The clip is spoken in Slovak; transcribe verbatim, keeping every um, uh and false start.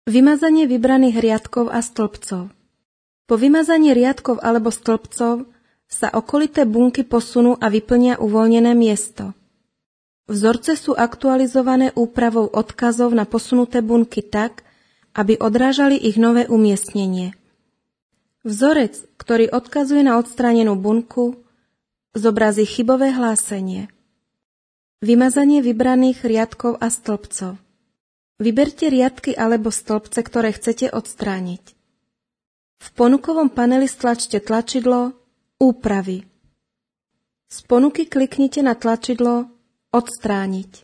Vymazanie vybraných riadkov a stĺpcov. Po vymazaní riadkov alebo stĺpcov sa okolité bunky posunú a vyplnia uvoľnené miesto. Vzorce sú aktualizované úpravou odkazov na posunuté bunky tak, aby odrážali ich nové umiestnenie. Vzorec, ktorý odkazuje na odstránenú bunku, zobrazí chybové hlásenie. Vymazanie vybraných riadkov a stĺpcov. Vyberte riadky alebo stĺpce, ktoré chcete odstrániť. V ponukovom paneli stlačte tlačidlo Úpravy. Z ponuky kliknite na tlačidlo Odstrániť.